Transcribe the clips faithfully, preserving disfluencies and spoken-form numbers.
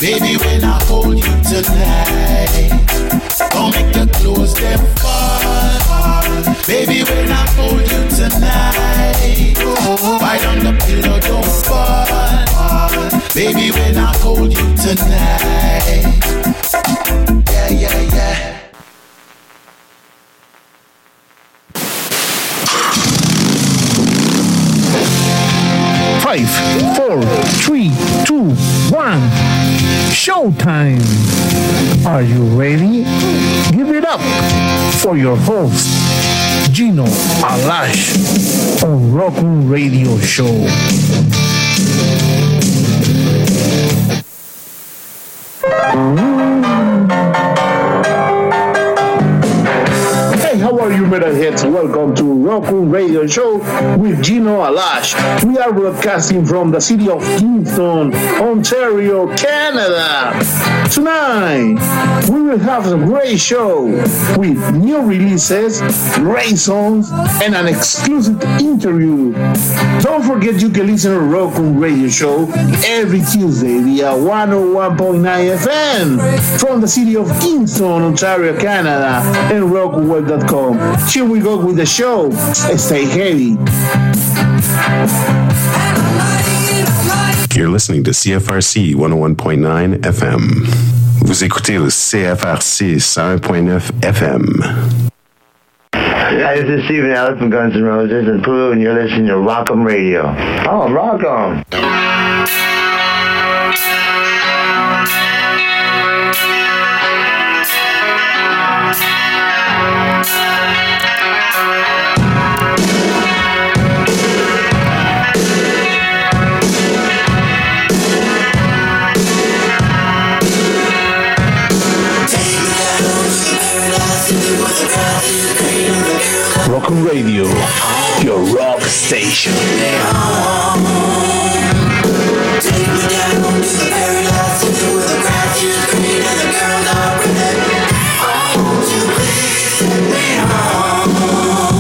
Baby, when I hold you tonight, don't make the clothes them fall. Baby, when I hold you tonight, bite on the pillow, don't fall. Baby, when I hold you tonight, yeah, yeah, yeah. Five, four, three, two, one. Showtime! Are you ready? Give it up for your host, Gino Alash, on Rock'n Radio Show. Hey, how are you, metalheads? Welcome to Rock'n Radio Show with Gino Alash. We are broadcasting from the city of Kingston, Ontario, Canada. Tonight, we will have a great show with new releases, great songs, and an exclusive interview. Don't forget you can listen to Rock'n Radio Show every Tuesday via one oh one point nine F M from the city of Kingston, Ontario, Canada, and rock web dot com. Here we go with the show. Stay heavy. You're listening to C F R C one oh one point nine F M. Vous écoutez le C F R C one oh one point nine F M. Hi, this is Steven Ellis from Guns N' Roses in Peru, and you're listening to Rock'em Radio. Oh, Rock'em! Rock'n Radio, your rock station. Take me down to the very last city where the grass is green and the girls are pretty. Won't you please take me home?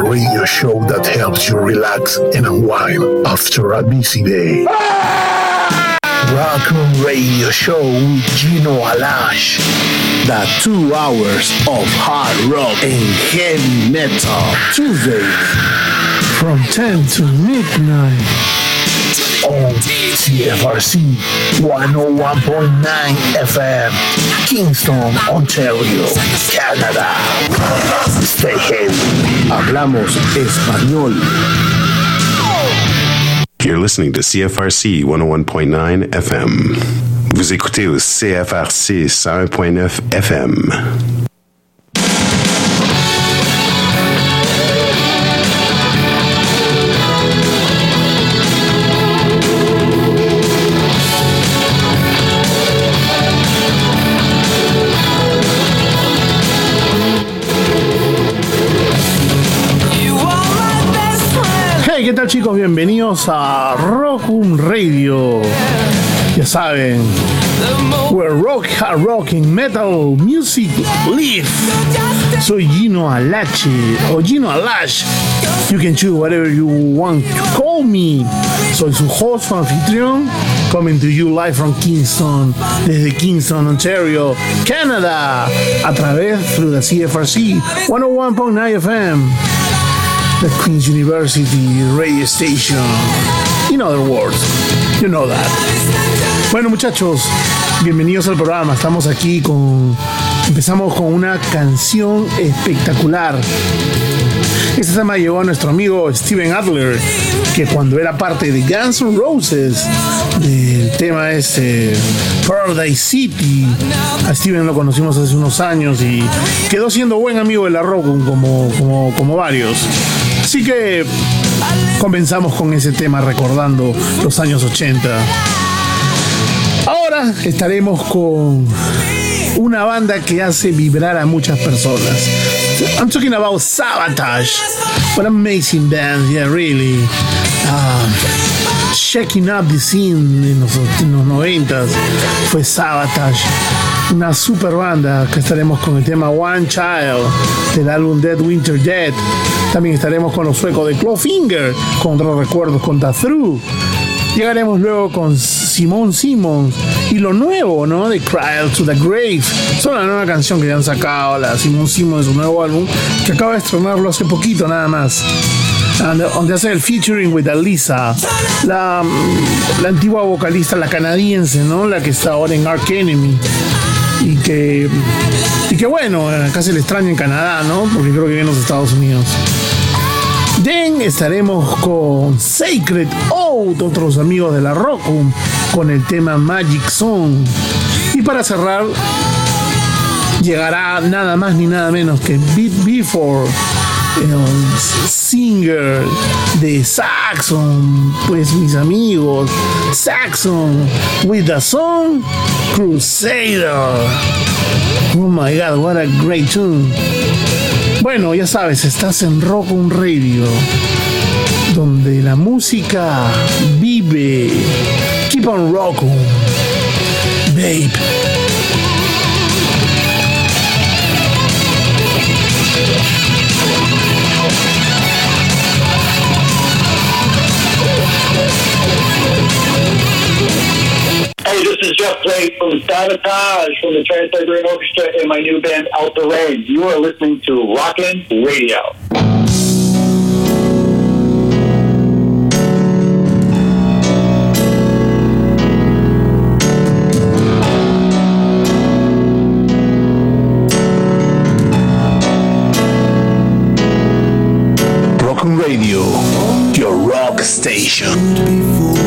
radio show that helps you relax and unwind after a busy day. Rock on Radio Show with Gino Alash. The two hours of hard rock and heavy metal. Tuesdays from ten to midnight on C F R C one oh one point nine F M, Kingston, Ontario, Canada. Stay heavy. Hablamos español. You're listening to C F R C one oh one point nine F M. Vous écoutez au C F R C one oh one point nine F M. ¿Qué tal, chicos? Bienvenidos a Rock on Radio. Ya saben, where rock, hard rock and metal music live. Soy Gino Alache o Gino Alash. You can choose whatever you want to call me. Soy su host, anfitrión, coming to you live from Kingston, desde Kingston, Ontario, Canada, a través through the C F R C one oh one point nine F M. The Queen's University radio station. In other words, you know that. Bueno, muchachos, bienvenidos al programa. Estamos aquí con... Empezamos con una canción espectacular. Este tema llegó a nuestro amigo Steven Adler, que cuando era parte de Guns N' Roses, del tema este Paradise City, a Steven lo conocimos hace unos años y quedó siendo buen amigo de la rock como, como, como varios. Así que comenzamos con ese tema recordando los años ochenta. Ahora estaremos con una banda que hace vibrar a muchas personas. I'm talking about Savatage. What an amazing band, yeah, really. Uh, shaking up the scene en los, en los noventas fue Savatage. Una super banda que estaremos con el tema One Child del álbum Dead Winter Dead. También estaremos con los suecos de Clawfinger, con otros recuerdos con The Through. Llegaremos luego con Simone Simons y lo nuevo, ¿no? De Cry to the Grave. Es una nueva canción que ya han sacado, la Simone Simons de su nuevo álbum, que acaba de estrenarlo hace poquito nada más. Donde hace el featuring with Alisa, la, la antigua vocalista, la canadiense, ¿no? La que está ahora en Arch Enemy. Y que, y que bueno, acá se le extraña en Canadá, ¿no? Porque creo que viene en los Estados Unidos. Then estaremos con Sacred Oath, otros amigos de la rock, con el tema Magic Song. Y para cerrar, llegará nada más ni nada menos que Beat Before, el singer de Saxon, pues mis amigos, Saxon, with the song Crusader. Oh my God, what a great tune. Bueno, ya sabes, estás en Rock on Radio, donde la música vive. Keep on rocking, babe. Hey, this is Jeff Blake from Sabotage from the Trans-Siberian Orchestra and my new band Out the Rain. You are listening to Rockin' Radio. Rockin' Radio, your rock station.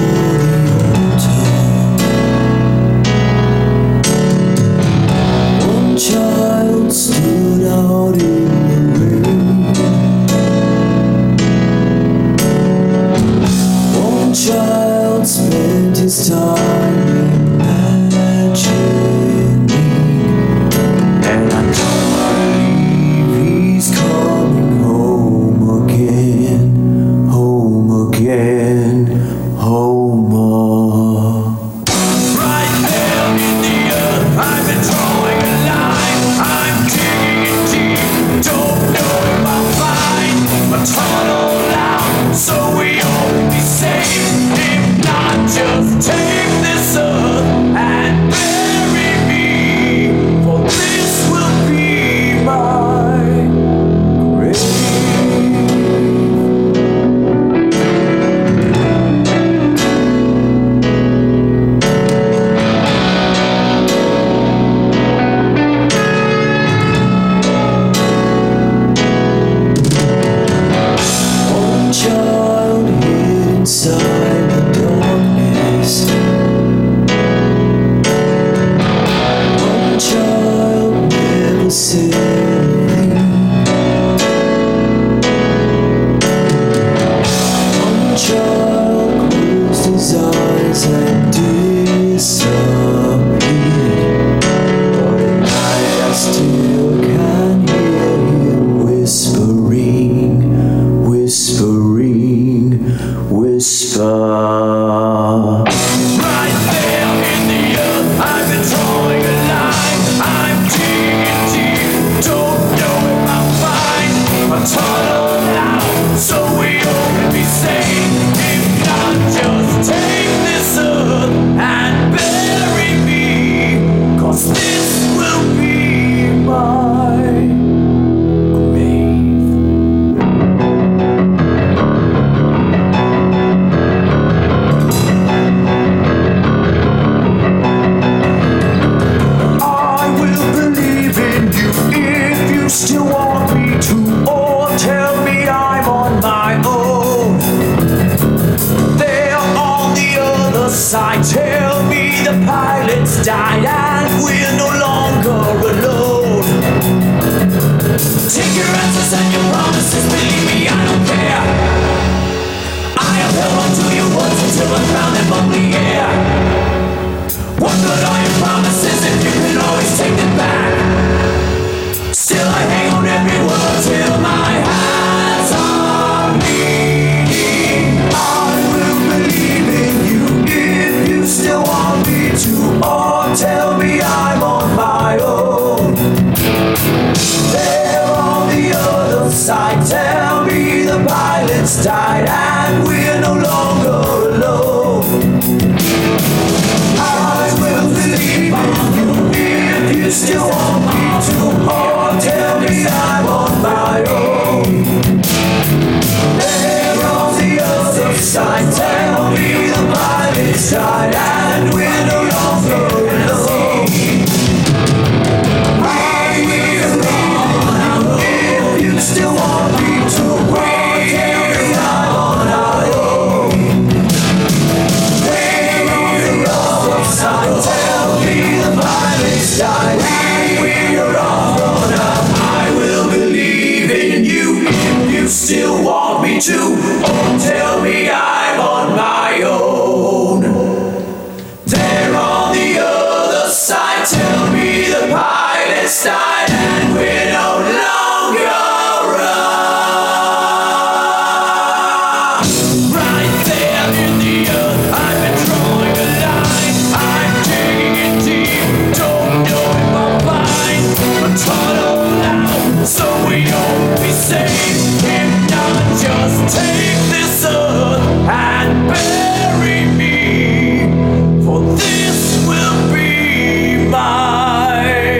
Child stood out in the rain. One child spent his time imagining, and I can't believe he's coming home again, home again, home. still want me to, or tell me I'm on my own. There on the other side, tell me the pilots died and we're no longer alone. Take your answers and your promises, believe me, I don't care. I have held on to your words until I found them on the air. What good are your promises if you can always take them back? Still I hang on every word till my hands are bleeding. I will believe in you if you still want me to, or tell me I'm on my own. There on the other side, tell me the pilots died and we're no longer alone. I will believe in you if you still want me to, or tell me I'm on my own. There on the other side, tell me the pilots died and we're no longer alone. I will believe if you still want me to, or tell me I'm on my own. There on the other side, tell me the pilots died and we're all grown up. I will believe in you if you still want me to, or tell me I'm on my own. There on the other side, tell me the pilots died and we're no longer around. Right there in the earth, I've been drawing a line. I'm digging it deep, don't know if I'm blind. But tunnel now, so we don't be safe. If not, just take this earth and bury me, for this will be my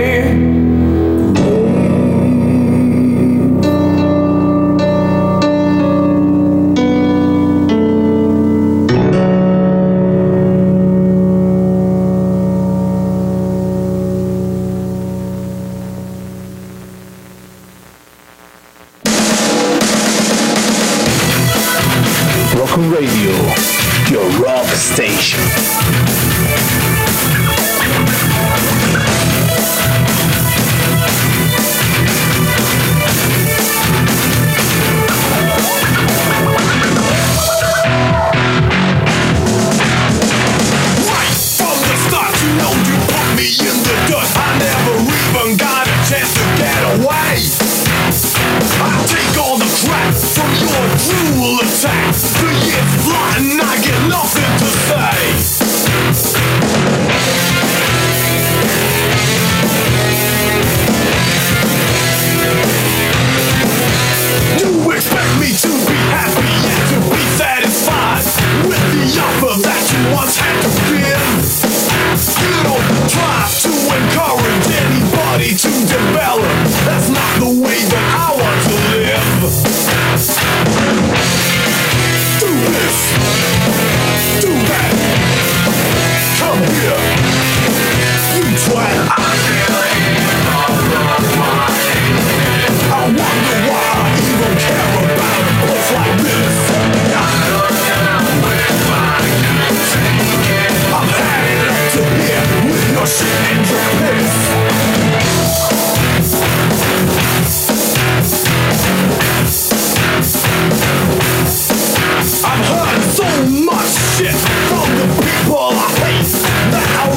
Rock on Radio, your rock station. Right from the start, you know you put me in the dust. I never even got a chance to get away. I take all the crap from your cruel attack. The years fly and I get nothing to say. You expect me to be happy and to be satisfied with the offer that you once had to give. You don't try to encourage anybody to develop. That's not the way that I want to live. Do this, do that, come here, you twat. I'm feeling alright. I wonder why I even care about a place like this. I don't know if I can take it. I'm headed up to here with your shit and your piss. I've heard so much shit from the people I hate that I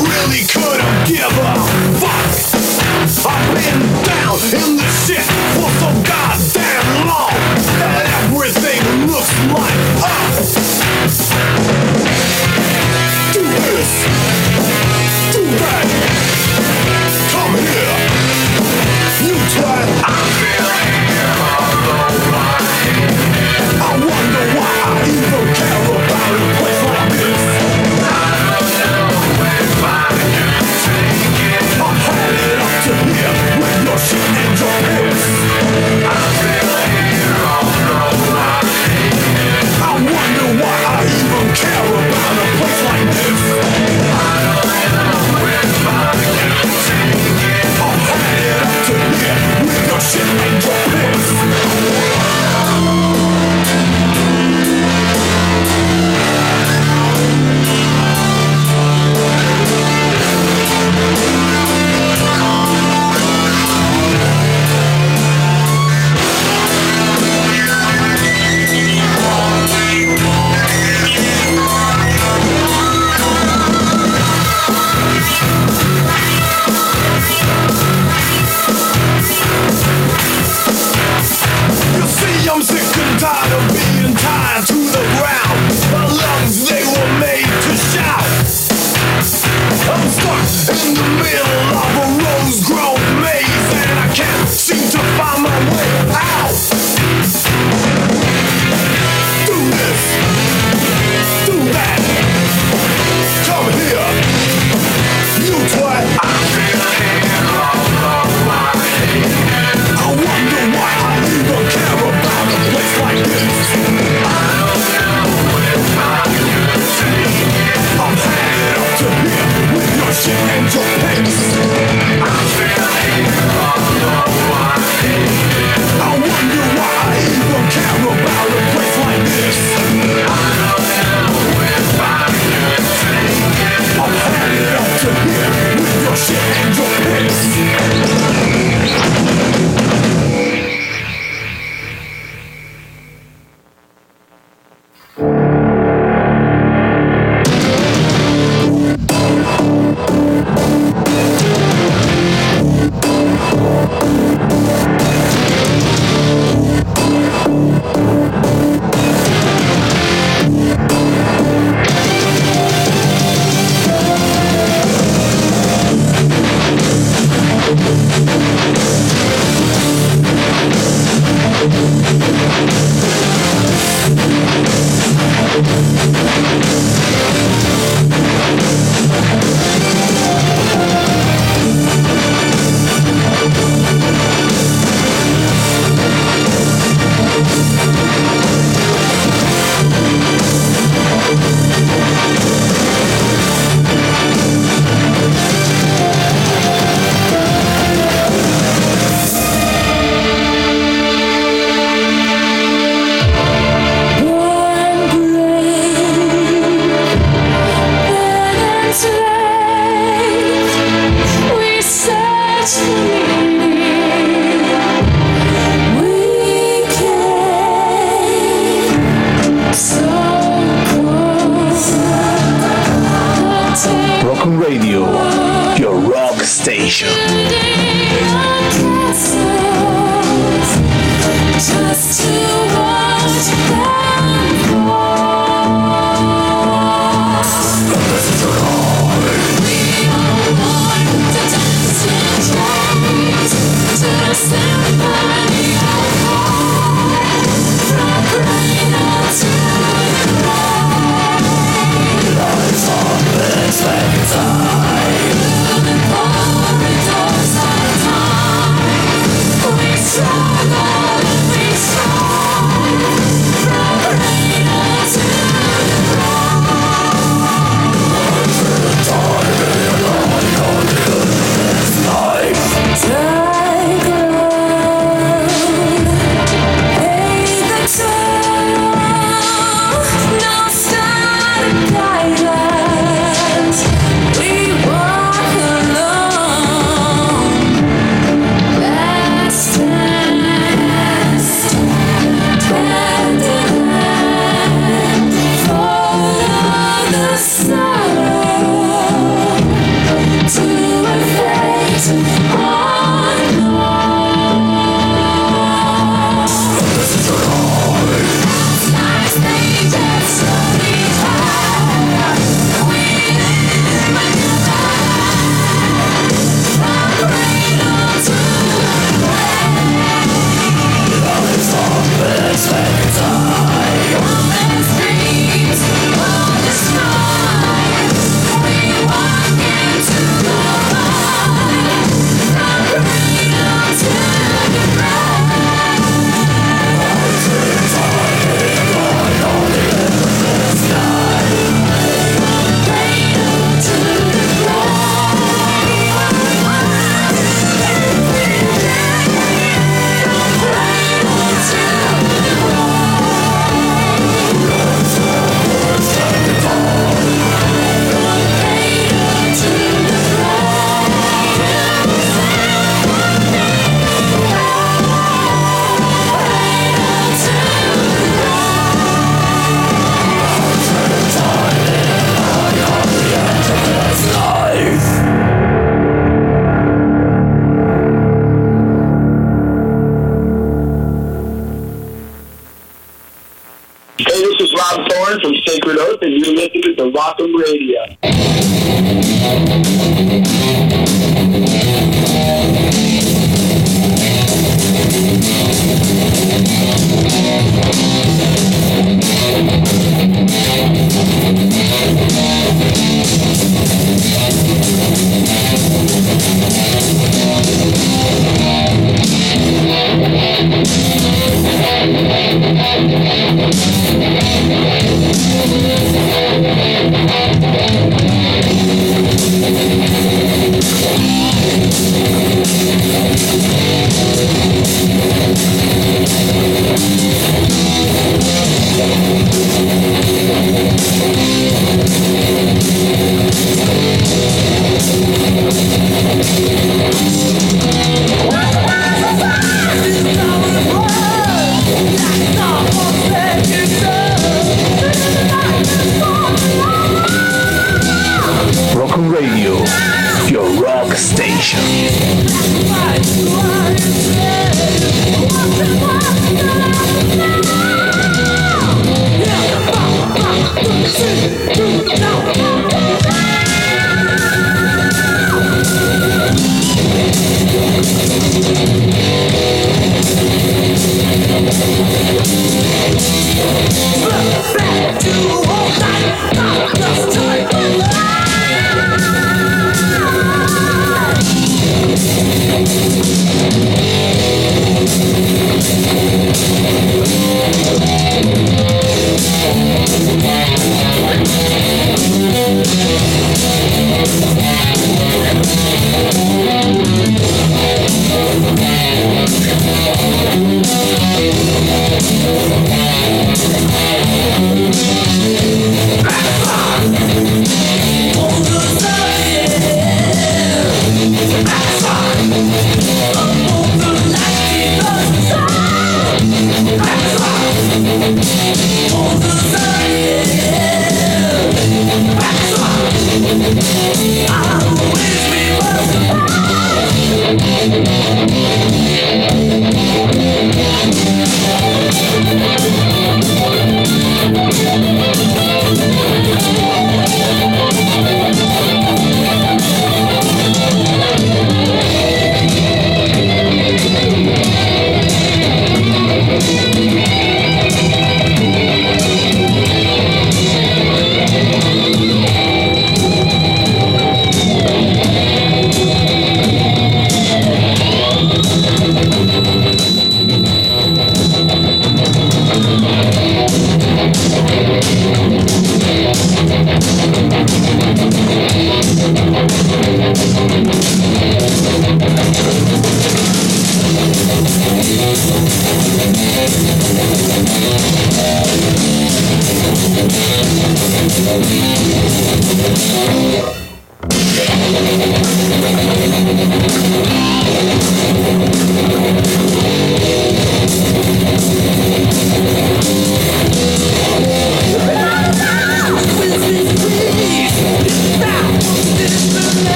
Bob Thorne from Sacred Oath, and you're listening to Rock'em Radio.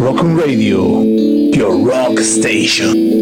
Rock on Radio, your rock station.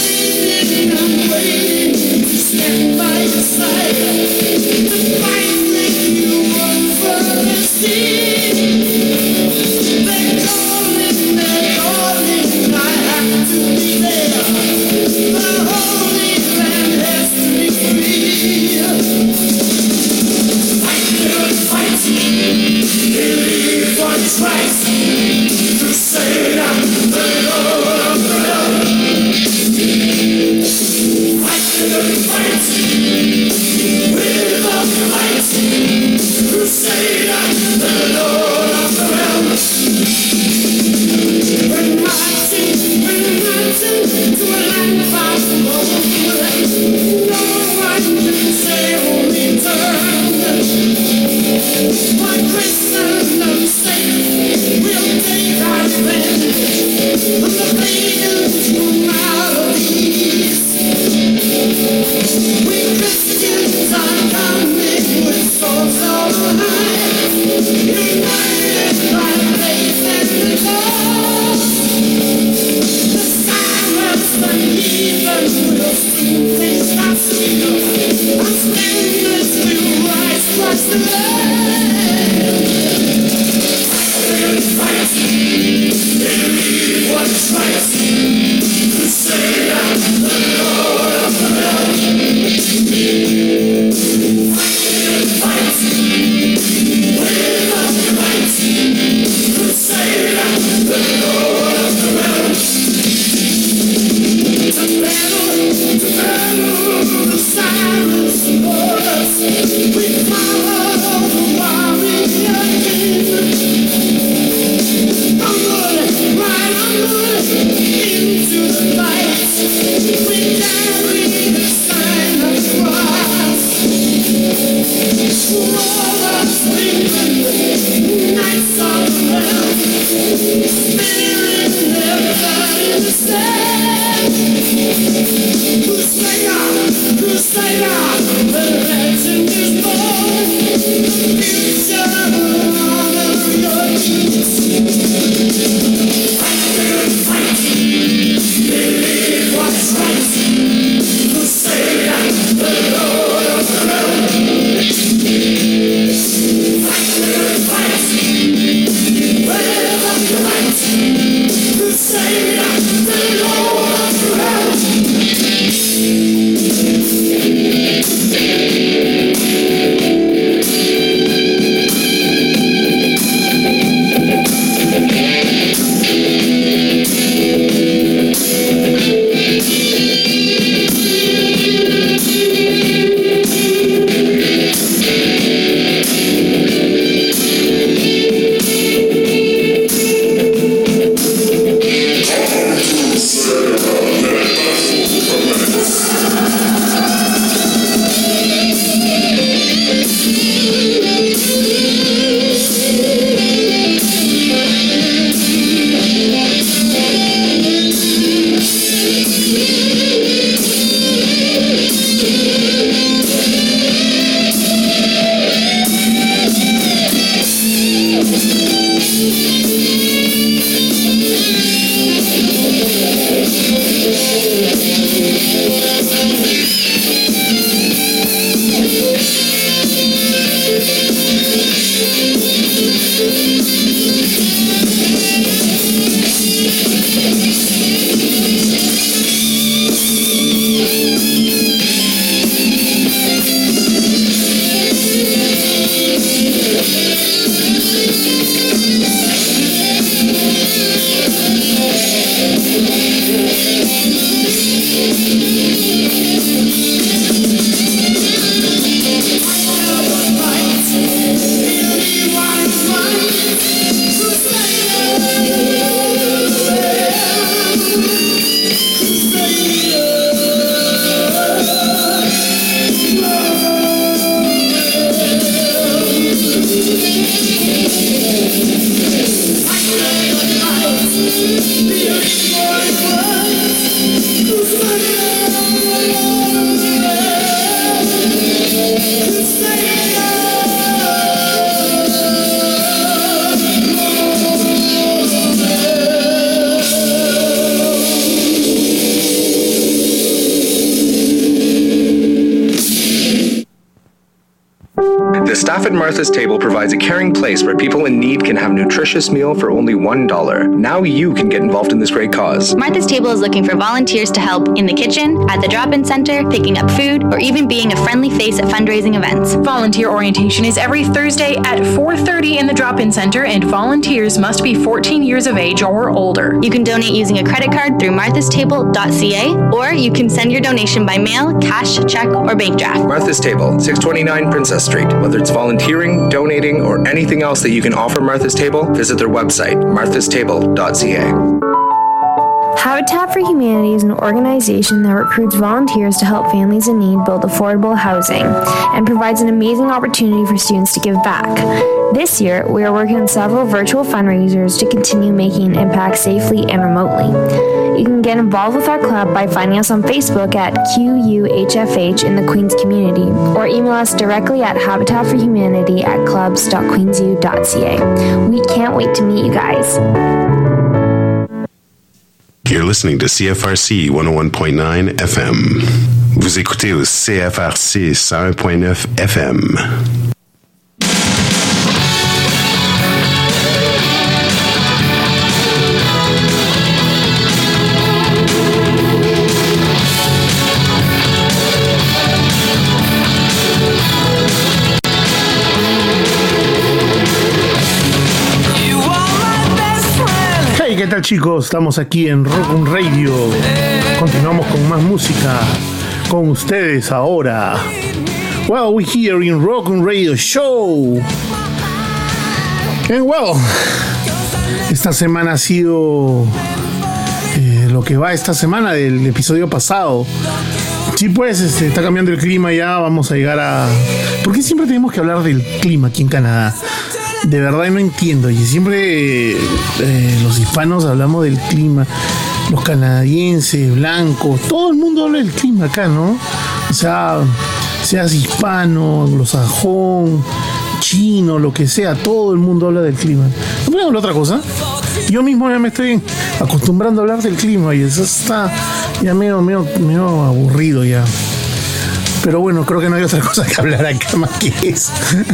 Stand by your side to fight. The staff at Martha's Table provides a caring place where people in need can have a nutritious meal for only one dollar. Now you can get involved in this great cause. Martha's Table is looking for volunteers to help in the kitchen, at the drop-in center, picking up food, or even being a friendly face at fundraising events. Volunteer orientation is every Thursday at four thirty in the drop-in center, and volunteers must be fourteen years of age or older. You can donate using a credit card through marthas table dot c a, or you can send your donation by mail, cash, check, or bank draft. Martha's Table, six twenty-nine Princess Street. Whether it's volunteering, donating, or anything else that you can offer Martha's Table, visit their website, marthas table dot c a. Habitat for Humanity is an organization that recruits volunteers to help families in need build affordable housing and provides an amazing opportunity for students to give back. This year, we are working on several virtual fundraisers to continue making an impact safely and remotely. You can get involved with our club by finding us on Facebook at Q U H F H in the Queens community, or email us directly at habitat for humanity at clubs dot queensu dot c a. We can't wait to meet you guys. You're listening to C F R C one oh one point nine F M. Vous écoutez au C F R C one oh one point nine F M. ¿Qué tal, chicos? Estamos aquí en Rock on Radio. Continuamos con más música con ustedes ahora. Well, we're here in Rock on Radio Show. And well, esta semana ha sido eh, lo que va esta semana del episodio pasado. Sí, pues este, está cambiando el clima ya. Vamos a llegar a... ¿Por qué siempre tenemos que hablar del clima aquí en Canadá? De verdad no entiendo. Y siempre eh, los hispanos hablamos del clima, los canadienses, blancos, todo el mundo habla del clima acá, ¿no? O sea, seas hispano, anglosajón, chino, lo que sea, todo el mundo habla del clima. ¿No podemos hablar otra cosa? Yo mismo ya me estoy acostumbrando a hablar del clima y eso está ya medio, medio, medio aburrido ya. Pero bueno, creo que no hay otra cosa que hablar acá más que eso.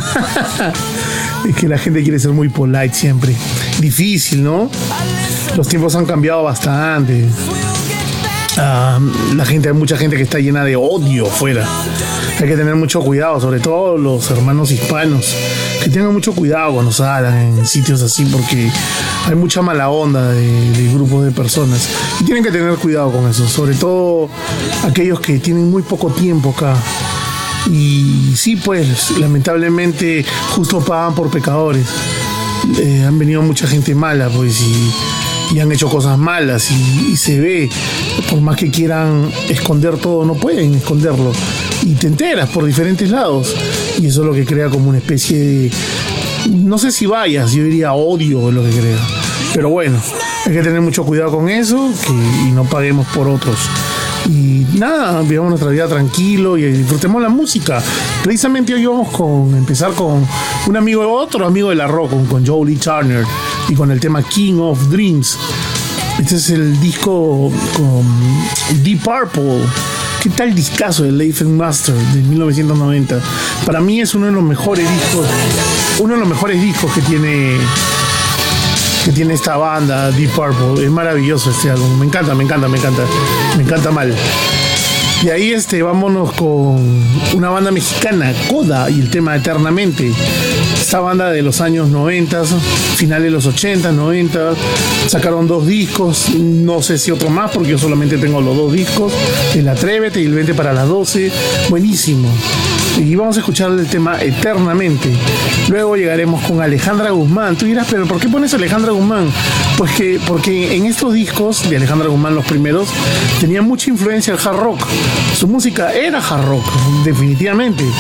Es que la gente quiere ser muy polite siempre. Difícil, ¿no? Los tiempos han cambiado bastante. Uh, la gente, hay mucha gente que está llena de odio fuera. Hay que tener mucho cuidado, sobre todo los hermanos hispanos. Que tengan mucho cuidado cuando salgan en sitios así, porque hay mucha mala onda de, de grupos de personas. Y tienen que tener cuidado con eso, sobre todo aquellos que tienen muy poco tiempo acá. Y sí, pues, lamentablemente, justo pagan por pecadores. Eh, han venido mucha gente mala, pues, y, y han hecho cosas malas. Y, y se ve, por más que quieran esconder todo, no pueden esconderlo. Y te enteras por diferentes lados. Y eso es lo que crea como una especie de... No sé si vayas, yo diría odio es lo que crea. Pero bueno, hay que tener mucho cuidado con eso que, y no paguemos por otros. Y nada, vivamos nuestra vida tranquilo y disfrutemos la música. Precisamente hoy vamos con empezar con un amigo, otro amigo de la rock, con, con Joe Lee Turner y con el tema King of Dreams. Este es el disco con Deep Purple. ¿Qué tal discazo de Life and Master de mil novecientos noventa? Para mí es uno de los mejores discos, uno de los mejores discos que tiene que tiene esta banda Deep Purple. Es maravilloso este álbum, me encanta, me encanta, me encanta, me encanta mal. Y ahí este, vámonos con una banda mexicana, Coda, y el tema Eternamente. Esta banda de los años noventa, finales de los ochenta, noventa, sacaron dos discos, no sé si otro más porque yo solamente tengo los dos discos, el Atrévete y el Vente para las doce, buenísimo. Y vamos a escuchar el tema Eternamente. Luego llegaremos con Alejandra Guzmán. Tú dirás, pero ¿por qué pones a Alejandra Guzmán? Pues que porque en estos discos de Alejandra Guzmán, los primeros, tenía mucha influencia el hard rock. Su música era hard rock, definitivamente.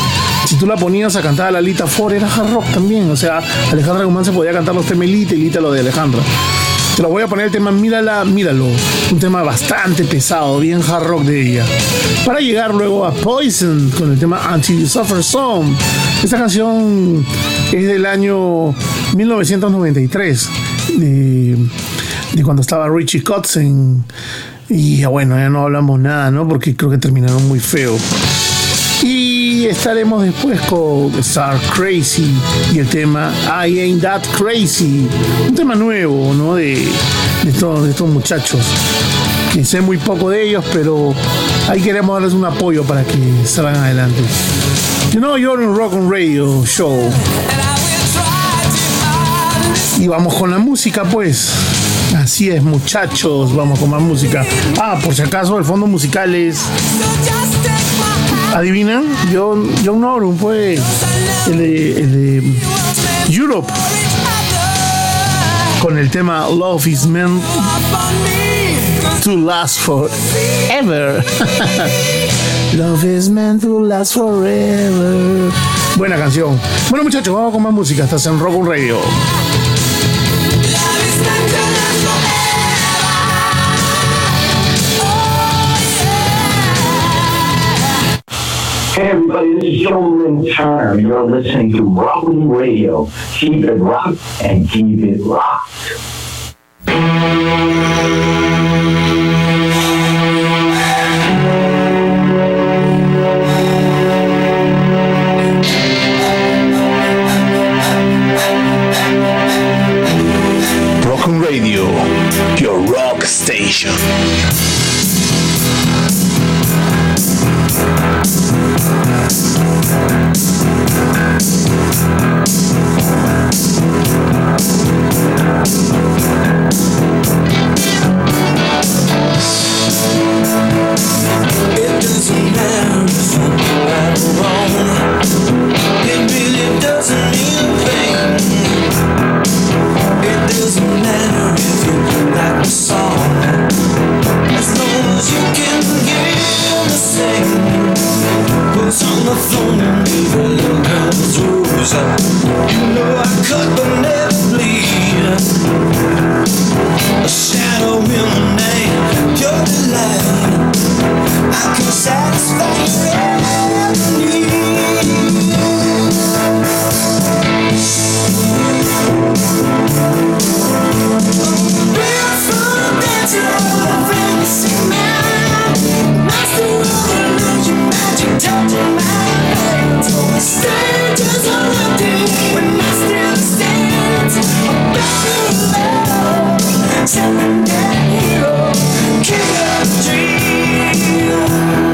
si tú la ponías a cantar a la Lita Ford, era hard rock también. O sea, Alejandra Guzmán se podía cantar los temas Lita y Lita lo de Alejandra. Te lo voy a poner el tema Mírala, Míralo. Un tema bastante pesado, bien hard rock de ella. Para llegar luego a Poison con el tema Until You Suffer Some. Esta canción es del año mil novecientos noventa y tres, de, de cuando estaba Richie Kotzen. Y bueno, ya no hablamos nada, ¿no? Porque creo que terminaron muy feo. Y estaremos después con Star Crazy y el tema I Ain't That Crazy. Un tema nuevo, ¿no? De, de, estos, de estos muchachos. Que sé muy poco de ellos, pero ahí queremos darles un apoyo para que salgan adelante. You know, you're in Rock on Radio Show. Y vamos con la música, pues. Así es, muchachos, vamos con más música. Ah, por si acaso, el fondo musical es... ¿Adivinan? John, John Norum, pues, el de, el de Europe, con el tema Love is meant to last forever. Love is meant to last forever. Buena canción. Bueno, muchachos, vamos con más música. Estás en Rock on Radio. Hey everybody, this is Joe Turner. You're listening to Rockin' Radio. Keep it rocked and keep it locked. Rockin' Radio, your rock station. It doesn't matter if I'm right or wrong. It really doesn't mean a thing. It doesn't matter if you like the song, as long as you can hear me sing. Who's on the phone and leave a little girl's rose? You know I could but never bleed. A shadow in the night, pure delight. I can satisfy your every need. Barefoot dancing on a fantasy man, master of illusion, magic touching my hands. The stages are empty when I still stand. A better love, secondary hero, king of dreams.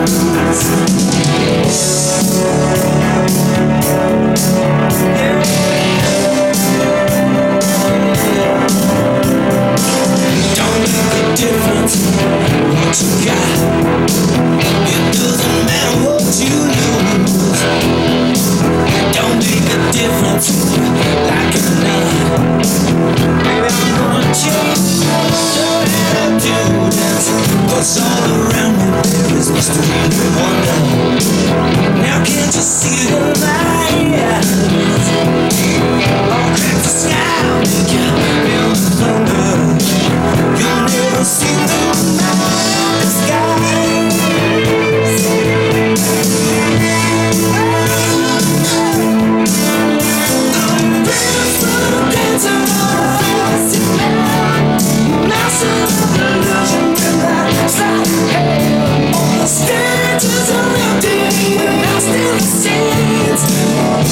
Don't make a difference what you got. It doesn't matter what you lose. Don't make a difference like it or not. Baby, I'm gonna change the attitudes, 'cause all around me there is mystery and wonder. Now can't you see the light? All crack the sky, make you feel the thunder. You'll never see the night sky. Stages are empty, and I still stand.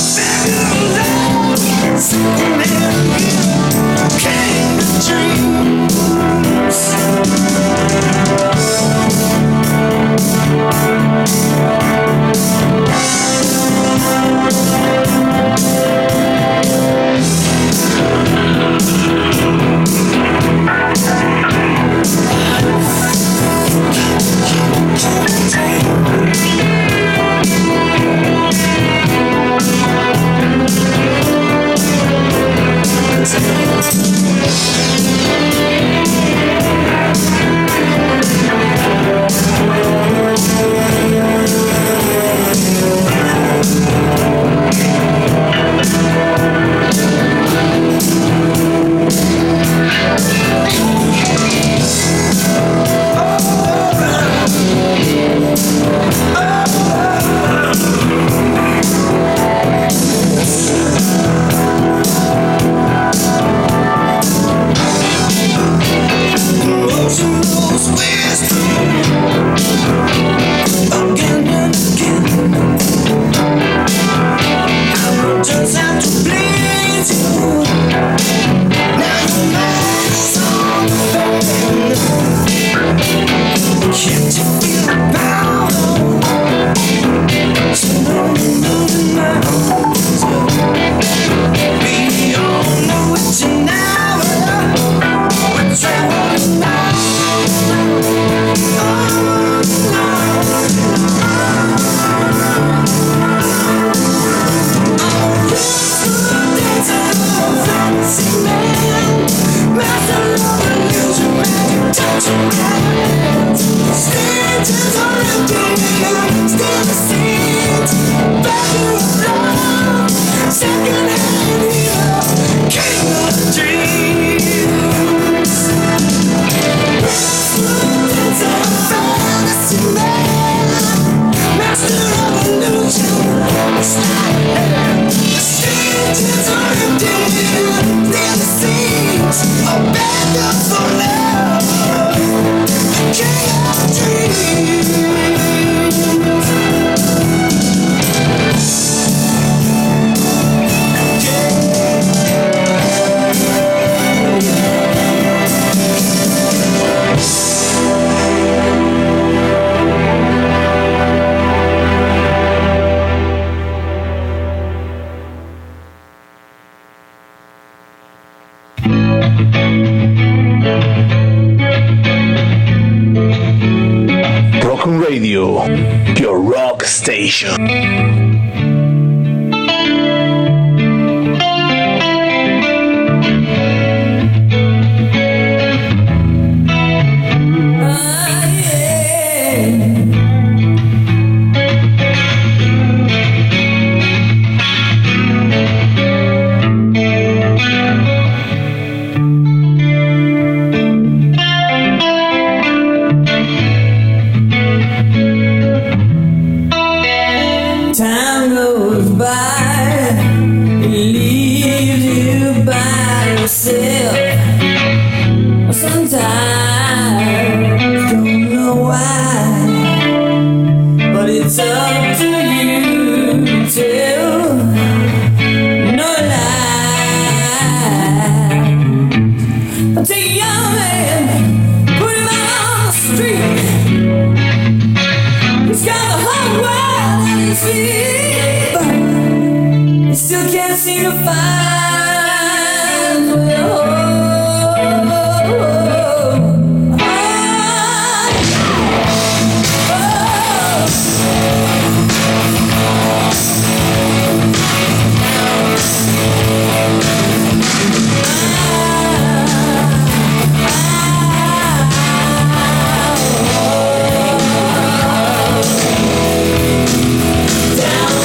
Radio, your rock station.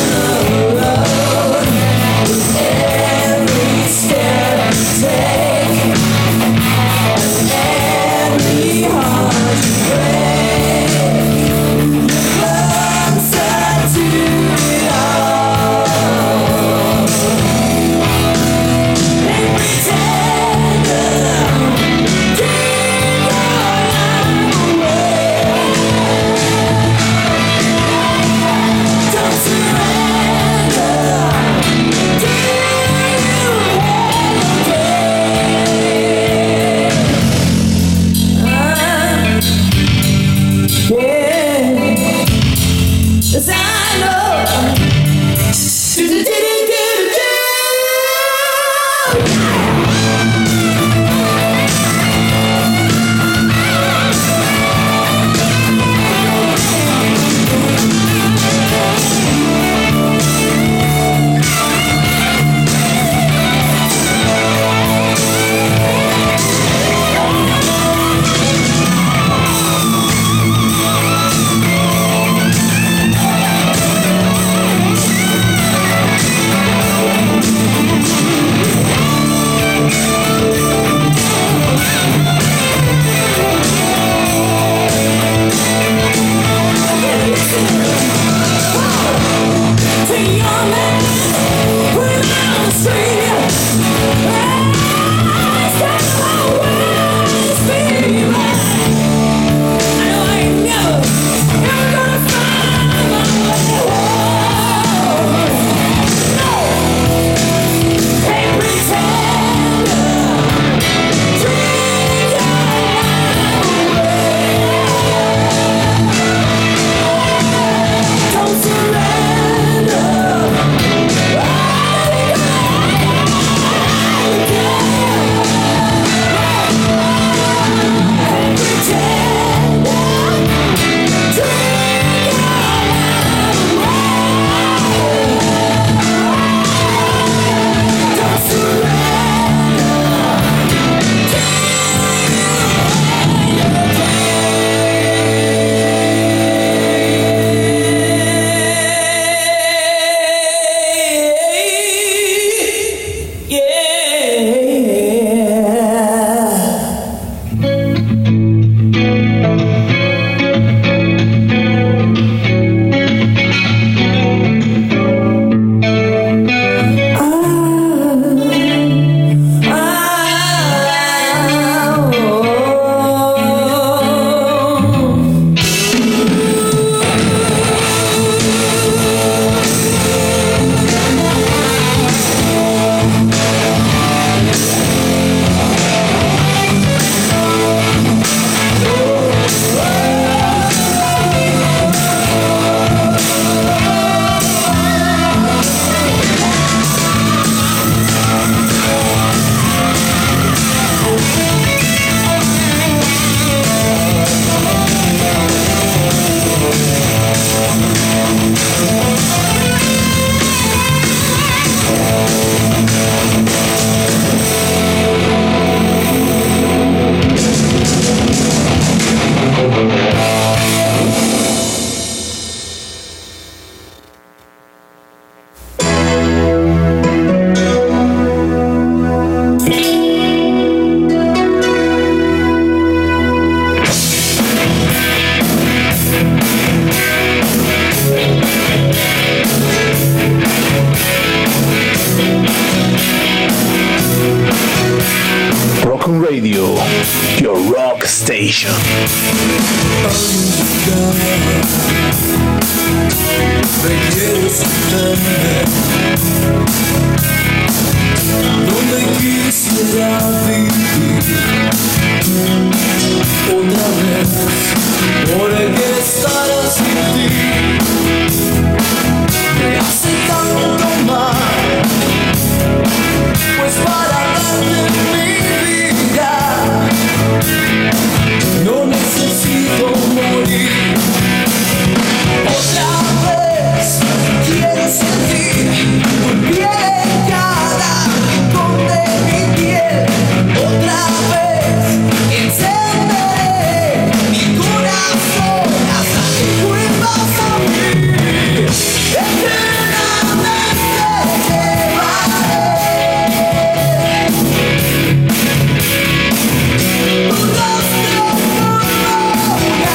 Take Radio, your rock station. Donde quisiera vivir otra vez, por el que estar sin ti me hace tanto mal, pues para darte mi vida no necesito morir. Otra vez quiero sentir tu piel en cada rincón de mi piel. Otra vez encenderé mi corazón hasta que vuelvas a mí. Eternamente te llevaré. Tu rostro como una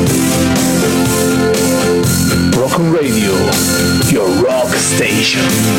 Radio, your rock station.